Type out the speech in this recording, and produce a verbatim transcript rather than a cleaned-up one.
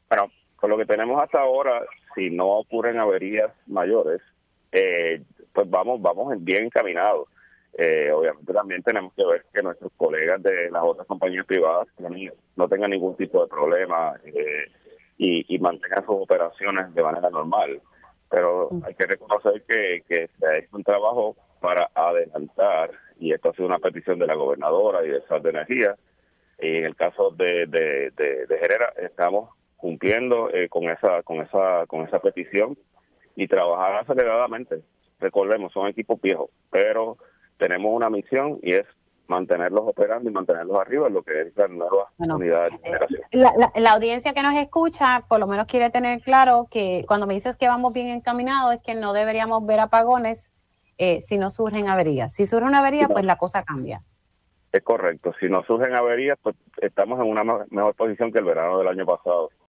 Bueno, con lo que tenemos hasta ahora, si no ocurren averías mayores, eh, pues vamos vamos bien encaminados. Eh, obviamente también tenemos que ver que nuestros colegas de las otras compañías privadas no tengan ningún tipo de problema eh, y, y mantengan sus operaciones de manera normal. Pero hay que reconocer que, que se ha hecho un trabajo para adelantar, y esto ha sido una petición de la gobernadora y de S A R de Energía. Y en el caso de, de, de, de Herrera, estamos cumpliendo eh, con esa con esa con esa petición y trabajar aceleradamente. Recordemos, son equipos viejos, pero tenemos una misión y es mantenerlos operando y mantenerlos arriba en lo que es la nueva Bueno, unidad de generación. La, la, la audiencia que nos escucha por lo menos quiere tener claro que cuando me dices que vamos bien encaminados es que no deberíamos ver apagones eh, si no surgen averías. Si surge una avería, No, pues la cosa cambia. es correcto. Si no surgen averías, pues estamos en una mejor posición que el verano del año pasado.